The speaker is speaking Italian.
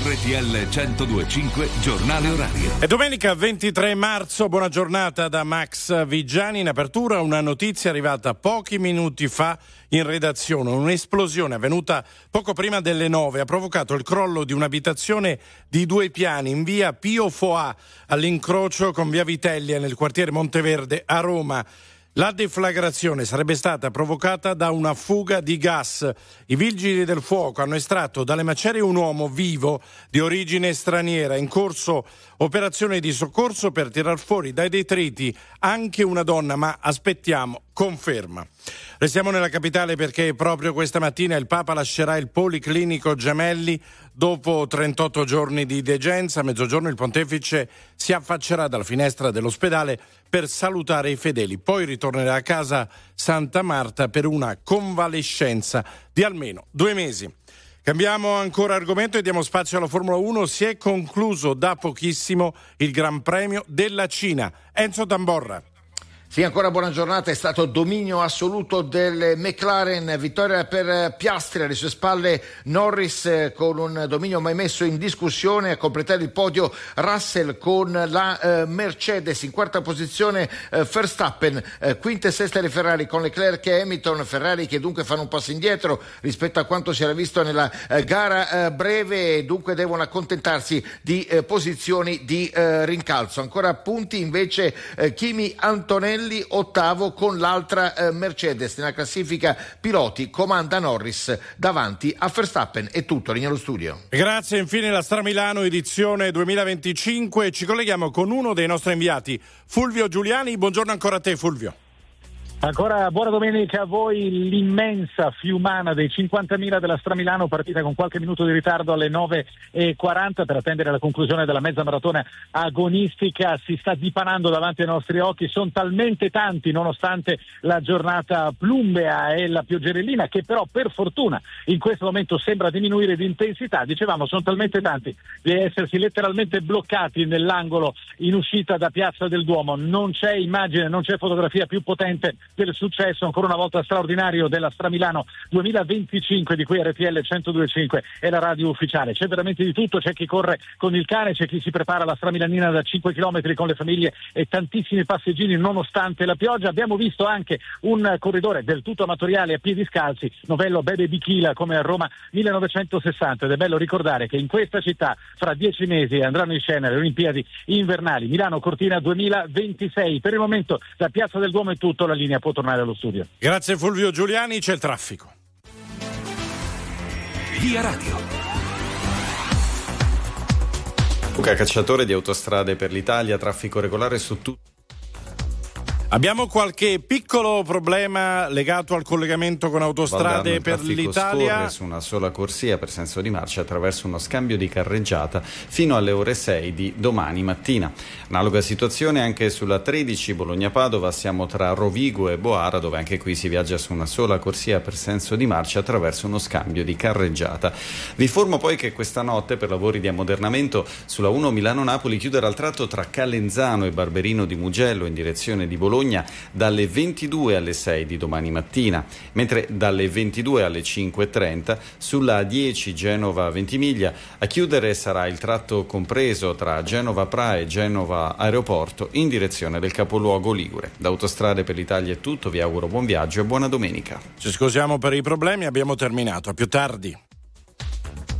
RTL 102.5 Giornale Orario. È domenica 23 marzo, buona giornata da Max Vigiani. In apertura una notizia arrivata pochi minuti fa in redazione. Un'esplosione avvenuta poco prima delle 9 ha provocato il crollo di un'abitazione di 2 piani in via Pio Foà, all'incrocio con via Vitellia nel quartiere Monteverde a Roma. La deflagrazione sarebbe stata provocata da una fuga di gas. I vigili del fuoco hanno estratto dalle macerie un uomo vivo di origine straniera. In corso operazione di soccorso per tirar fuori dai detriti anche una donna, ma aspettiamo conferma. Restiamo nella capitale perché proprio questa mattina il Papa lascerà il Policlinico Gemelli dopo 38 giorni di degenza. A mezzogiorno il pontefice si affaccerà dalla finestra dell'ospedale per salutare i fedeli. Poi ritornerà a casa Santa Marta per una convalescenza di almeno 2 mesi. Cambiamo ancora argomento e diamo spazio alla Formula 1. Si è concluso da pochissimo il Gran Premio della Cina. Enzo Tamborra. Sì, ancora buona giornata. È stato dominio assoluto del McLaren, vittoria per Piastri, alle sue spalle Norris con un dominio mai messo in discussione. A completare il podio Russell con la Mercedes, in quarta posizione Verstappen, quinta e sesta le Ferrari con Leclerc e Hamilton. Ferrari che dunque fanno un passo indietro rispetto a quanto si era visto nella gara breve e dunque devono accontentarsi di posizioni di rincalzo. Ancora punti invece Kimi Antonelli, ottavo con l'altra Mercedes. Nella classifica piloti comanda Norris davanti a Verstappen. È tutto, linea allo studio. Grazie. Infine la Stramilano edizione 2025. Ci colleghiamo con uno dei nostri inviati, Fulvio Giuliani. Buongiorno ancora a te, Fulvio. Ancora buona domenica a voi. L'immensa fiumana dei 50.000 della Stramilano, partita con qualche minuto di ritardo alle 9:40 per attendere la conclusione della mezza maratona agonistica, si sta dipanando davanti ai nostri occhi. Sono talmente tanti, nonostante la giornata plumbea e la pioggerellina, che però per fortuna in questo momento sembra diminuire di intensità. Dicevamo, sono talmente tanti di essersi letteralmente bloccati nell'angolo in uscita da Piazza del Duomo. Non c'è immagine, non c'è fotografia più potente del successo ancora una volta straordinario della Stramilano 2025, di cui RTL 102.5 è la radio ufficiale. C'è veramente di tutto, c'è chi corre con il cane, c'è chi si prepara la Stramilanina da 5 chilometri con le famiglie e tantissimi passeggini nonostante la pioggia. Abbiamo visto anche un corridore del tutto amatoriale a piedi scalzi, Novello Bebe Bichila, come a Roma 1960, ed è bello ricordare che in questa città fra 10 mesi andranno in scena le Olimpiadi invernali Milano Cortina 2026. Per il momento da Piazza del Duomo è tutto, la linea può tornare allo studio. Grazie Fulvio Giuliani, c'è il traffico. Via Radio. Luca Cacciatore di Autostrade per l'Italia, traffico regolare su tutto. Abbiamo qualche piccolo problema legato al collegamento con Autostrade per l'Italia. Scorre su una sola corsia per senso di marcia attraverso uno scambio di carreggiata fino alle ore 6 di domani mattina. Analoga situazione anche sulla 13 Bologna-Padova, siamo tra Rovigo e Boara, dove anche qui si viaggia su una sola corsia per senso di marcia attraverso uno scambio di carreggiata. Vi informo poi che questa notte per lavori di ammodernamento sulla 1 Milano-Napoli chiuderà il tratto tra Calenzano e Barberino di Mugello in direzione di Bologna dalle 22 alle 6 di domani mattina, mentre dalle 22 alle 5:30 sulla 10 Genova-Ventimiglia a chiudere sarà il tratto compreso tra Genova Pra e Genova Aeroporto in direzione del capoluogo ligure. Da Autostrade per l'Italia è tutto, vi auguro buon viaggio e buona domenica. Ci scusiamo per i problemi, abbiamo terminato, a più tardi.